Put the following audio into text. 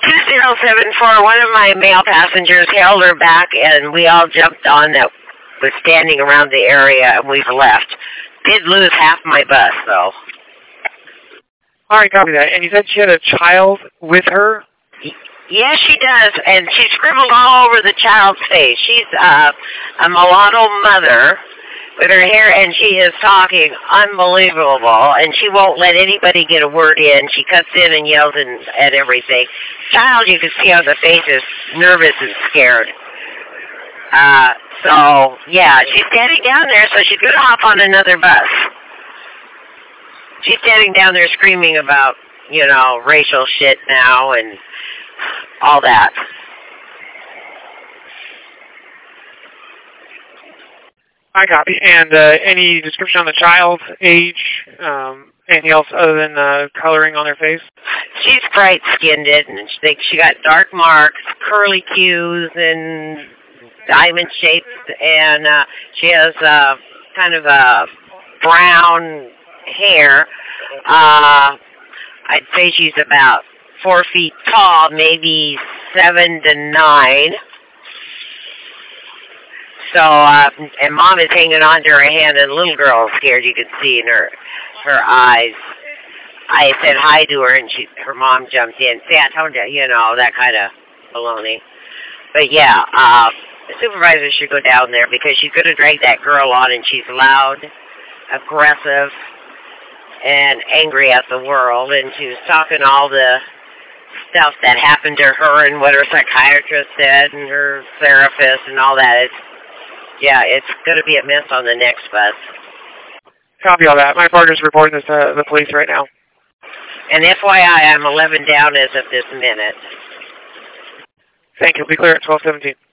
2074, one of my male passengers held her back, and we all jumped on that was standing around the area, and we've left. Did lose half my bus, though. All right, copy that. And you said she had a child with her? Yes, she does, and she scribbled all over the child's face. She's a mulatto mother with her hair, and she is talking unbelievable, and she won't let anybody get a word in. She cuts in and yells at everything. Child, you can see on the face is nervous and scared. So, yeah, she's standing down there, so she's going to hop on another bus. She's standing down there screaming about, racial shit now and all that. I copy. And any description on the child's age? Anything else other than coloring on their face? She's bright-skinned, and she got dark marks, curly cues, and diamond shapes, and she has kind of a brown hair. I'd say she's about 4 feet tall, maybe 7 to 9. So, and Mom is hanging on to her hand, and the little girl is scared. You can see in her eyes. I said hi to her, and her mom jumped in. See, I told you, that kind of baloney. But yeah, the supervisor should go down there because she's going to drag that girl on, and she's loud, aggressive, and angry at the world, and she was talking all the stuff that happened to her and what her psychiatrist said and her therapist and all that. It's going to be a mess on the next bus. Copy all that. My partner's reporting this to the police right now. And FYI, I'm 11 down as of this minute. Thank you. Be clear at 12:17.